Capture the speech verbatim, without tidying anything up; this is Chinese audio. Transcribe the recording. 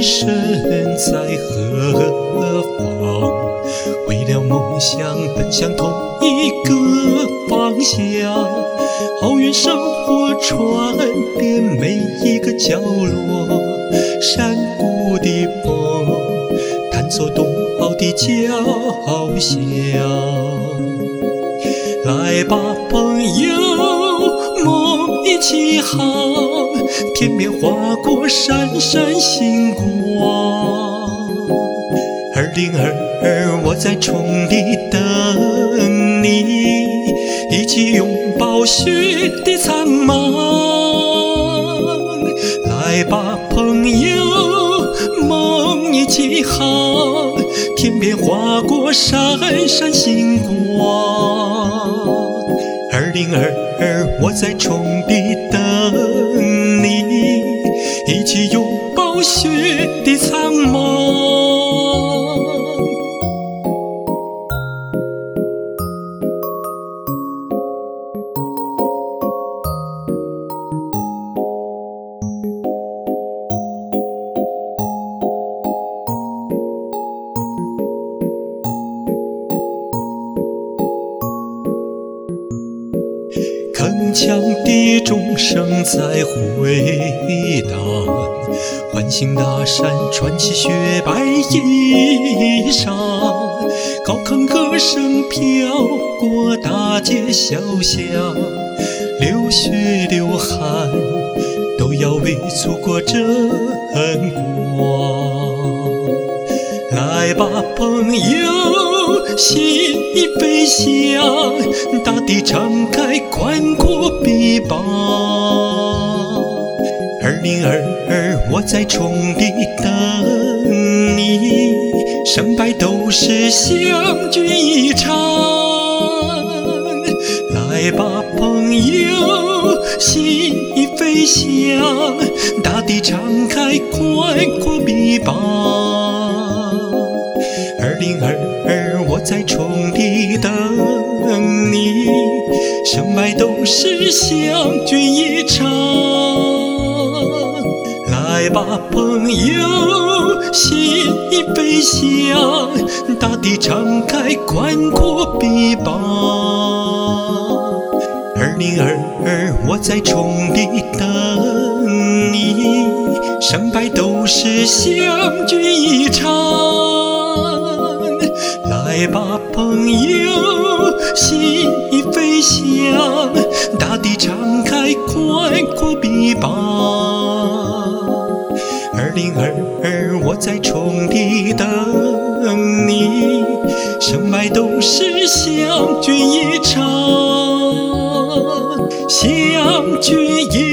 身在何方？为了梦想奔向同一个方向，好运生活传遍每一个角落，山谷的风弹奏冬奥的交响。来吧朋友，梦一起航，天边划过闪闪星光。二零二二，我在崇礼等你，一起拥抱雪的苍茫。来吧朋友，梦一起航，天边划过闪闪星光。二零二二，我在崇礼等你，一起拥抱雪的苍茫。铿锵的钟声在回荡，唤醒那山，穿起雪白衣裳。高亢歌声飘过大街小巷，流血流汗都要为祖国争光。来吧朋友，心意飞翔，大地敞开宽阔臂膀。二零二二，我在崇礼等你，胜败都是相聚一场。来吧朋友，心意飞翔，大地敞开宽阔臂膀。二零二二，我在崇礼等你，胜败都是相聚一场。来吧朋友，心意飞翔，大地敞开宽阔臂膀。二零二二，我在崇礼等你，胜败都是相聚一场。来吧朋友，心意飞翔，大地敞开宽阔臂膀。二零二二，我在崇礼等你，胜败都是相聚一场，相聚一